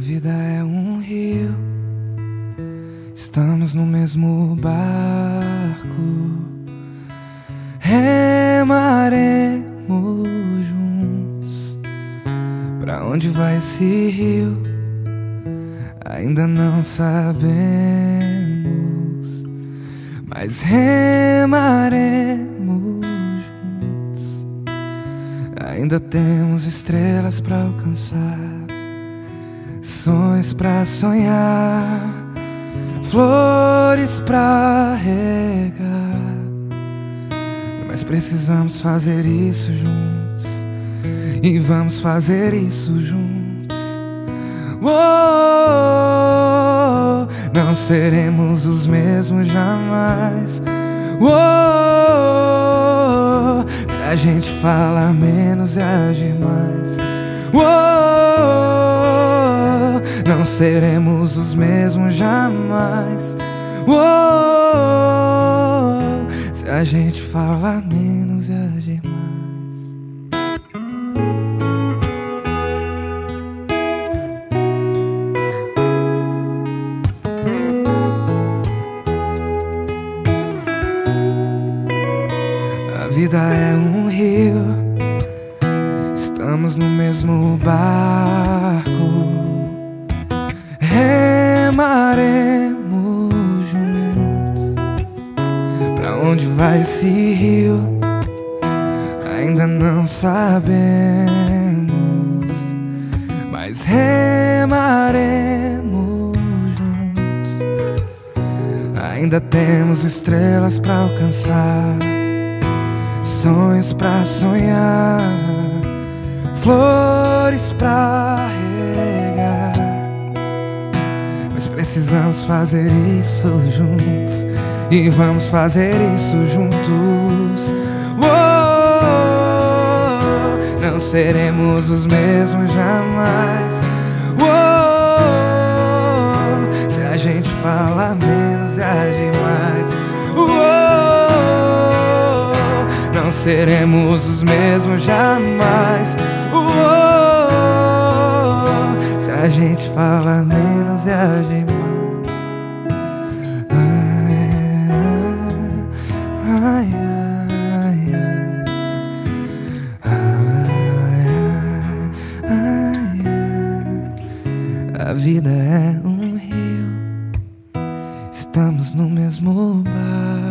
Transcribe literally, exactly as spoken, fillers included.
vida é um rio, estamos no mesmo barco, remaremos juntos. Pra onde vai esse rio? Ainda não sabemos, mas remaremos juntos. Ainda temos estrelas pra alcançar, sonhos pra sonhar, flores pra regar. Mas precisamos fazer isso juntos, e vamos fazer isso juntos. Oh, não seremos os mesmos jamais. Oh, se a gente fala menos e age mais. Oh, não seremos os mesmos jamais. Oh, se a gente fala menos e age mais. A vida é um rio, estamos no mesmo barco, remaremos juntos. Pra onde vai esse rio? Ainda não sabemos, mas remaremos juntos. Ainda temos estrelas pra alcançar, sonhos pra sonhar, flores pra regar. Mas precisamos fazer isso juntos, e vamos fazer isso juntos. Oh, não seremos os mesmos jamais. Oh, se a gente fala menos e age mais. Oh, não seremos os mesmos jamais. Oh, se a gente fala menos e age mais. Ai, ai, ai, ai, ai. A vida é um rio, estamos no mesmo bar.